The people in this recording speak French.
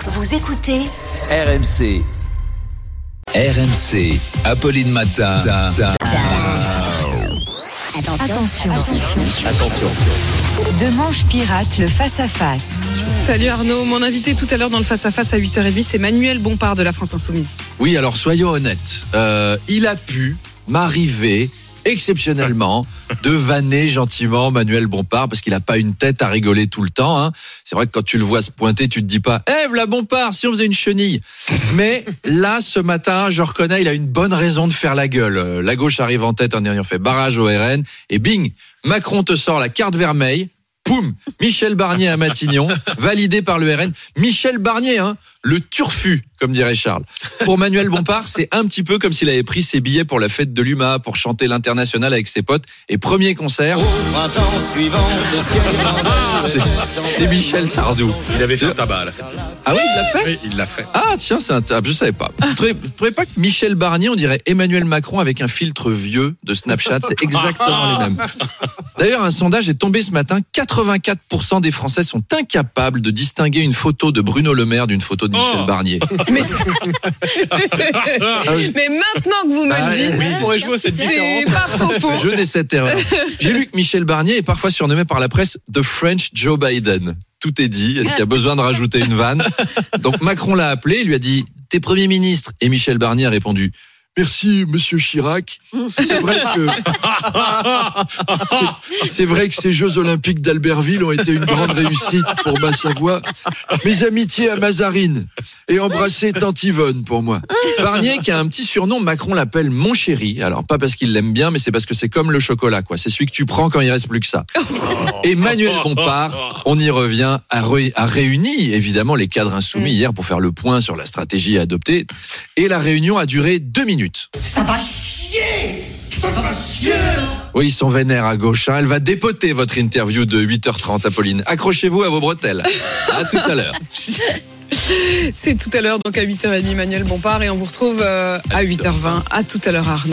Vous écoutez RMC. RMC. Apolline Matin. Attention. De Manche Pirate, le face-à-face. Salut Arnaud, mon invité tout à l'heure dans le face-à-face à 8h30, c'est Manuel Bompard de la France Insoumise. Oui, alors soyons honnêtes. Il a pu m'arriver exceptionnellement de vanner gentiment Manuel Bompard parce qu'il n'a pas une tête à rigoler tout le temps. Hein. C'est vrai que quand tu le vois se pointer, tu te dis pas « V'là Bompard, si on faisait une chenille !» Mais là, ce matin, je reconnais, il a une bonne raison de faire la gueule. La gauche arrive en tête en ayant fait barrage au RN et bing, Macron te sort la carte vermeille. Poum, Michel Barnier à Matignon, validé par le RN. Michel Barnier, le turfu, comme dirait Charles. Pour Manuel Bompard, c'est un petit peu comme s'il avait pris ses billets pour la fête de l'UMA, pour chanter l'International avec ses potes. Et premier concert, c'est Michel Sardou. Il avait fait un tabac à la fête. Ah oui, il l'a fait ? Oui, il l'a fait. Ah tiens, c'est un je savais pas. Vous trouvez pas que Michel Barnier, on dirait Emmanuel Macron avec un filtre vieux de Snapchat, c'est exactement les mêmes. D'ailleurs, un sondage est tombé ce matin, 84% des Français sont incapables de distinguer une photo de Bruno Le Maire d'une photo de Michel Barnier. Mais maintenant que vous me le dites, On pourrait jouer à cette c'est différence. pas faux. Je n'ai cette erreur. J'ai lu que Michel Barnier est parfois surnommé par la presse The French Joe Biden. Tout est dit. Est-ce qu'il y a besoin de rajouter une vanne ? Donc Macron l'a appelé, il lui a dit « T'es Premier ministre ?» Et Michel Barnier a répondu « Merci, Monsieur Chirac. C'est vrai que ces Jeux Olympiques d'Albertville ont été une grande réussite pour ma Savoie. Mes amitiés à Mazarine et embrasser Tante Yvonne pour moi. » Barnier, qui a un petit surnom, Macron l'appelle mon chéri. Alors, pas parce qu'il l'aime bien, mais c'est parce que c'est comme le chocolat, quoi. C'est celui que tu prends quand il reste plus que ça. Et Manuel Bompard, on y revient, a réuni évidemment les cadres insoumis hier pour faire le point sur la stratégie à adopter. Et la réunion a duré 2 minutes. Ça va chier. Oui, ils sont vénères à gauche. Elle va dépoter votre interview de 8h30, Apolline. Accrochez-vous à vos bretelles. À tout à l'heure. C'est tout à l'heure, donc à 8h30, Manuel Bompard, et on vous retrouve à 8h20. À tout à l'heure, Arnaud.